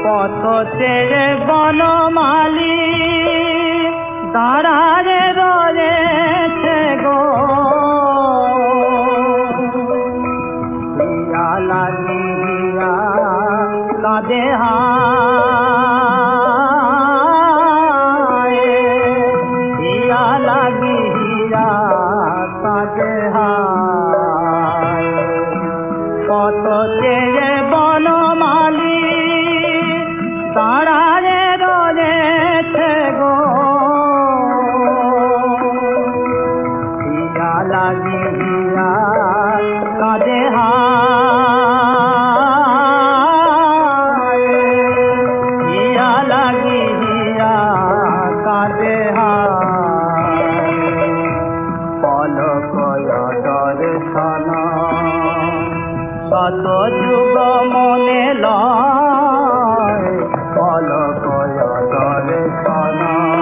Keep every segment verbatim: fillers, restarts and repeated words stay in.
পথ ছেড়ে বনমালী দাঁড়ারে রয়েছে গো হিয়া লাগিয়া কাঁদে হায় হিয়া লাগিয়া কাঁদে হায় পথ ছেড়ে বনমালী দাঁড়ারে রয়েছে গো হিয়া লাগিয়া কাঁদে হায় হিয়া লাগিয়া কাঁদে হায় পলক দর্শন শত যুগ মনে লয় পলক দর্শন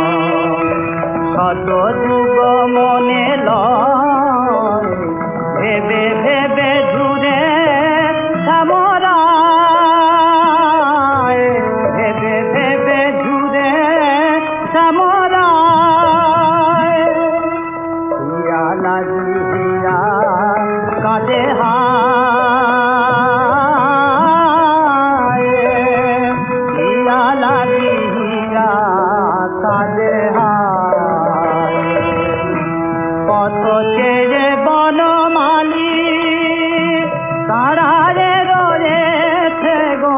শত যুগ মনে লয় ভেবে ভেবে ঝুরে শ্যামরায় ভেবে ভেবে ঝুরে শ্যামরায় হিয়া লাগিয়া কাঁদে হায় হিয়া লাগিয়া কাঁদে হায় পথ ছেড়ে বনমালী দাঁড়ারে রয়েছে গো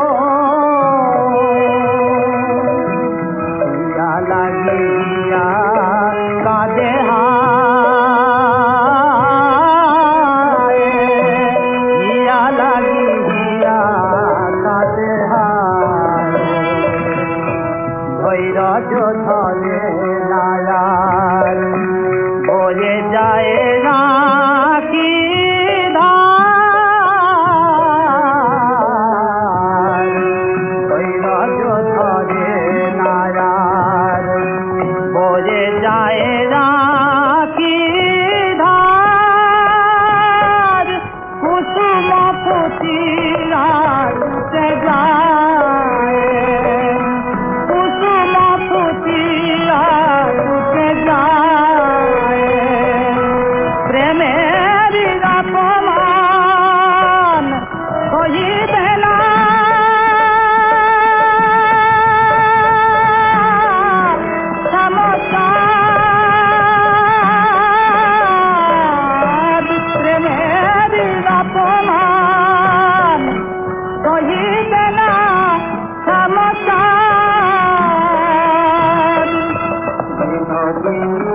হিয়া লাগিয়া কাঁদে হায় হিয়া লাগিয়া কাঁদে হায় ধৈর্য ধরে নায়ার বয়ে যায় রাখি ধার ধৈর্য ধরে নায়ার বয়ে যায় রাখি ধার কুসুম পুতিরা উঠে যায় কুসুম পুতিরা উঠে যায় প্রেমের অপমান সহিবে না সমসাদ প্রেমের অপমান সহিবে না সমসাদ